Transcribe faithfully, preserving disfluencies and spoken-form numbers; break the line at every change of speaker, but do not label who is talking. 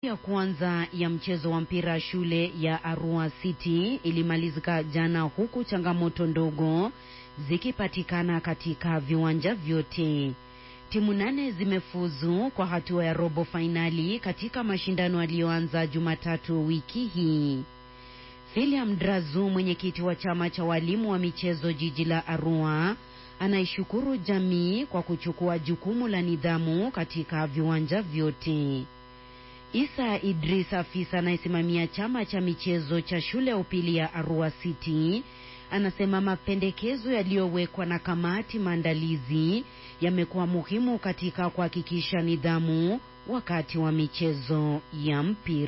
Ya kwanza ya mchezo wa mpira shule ya Arua City ilimalizika jana, huku changamoto ndogo zikipatikana katika viwanja vyote. Timu nane zimefuzu kwa hatua ya robo finali katika mashindano yaliyoanza Jumatatu wiki hii. William Drazu, mwenyekiti wa chama cha walimu wa michezo jiji la Arua, anaishukuru jamii kwa kuchukua jukumu la nidhamu katika viwanja vyote. Isa Idris, afisa anayesimamia chama cha michezo cha shule ya upili ya Arua City, anasema mapendekezo yaliyowekwa na kamati maandalizi yamekuwa muhimu katika kuhakikisha nidhamu wakati wa michezo ya mpira.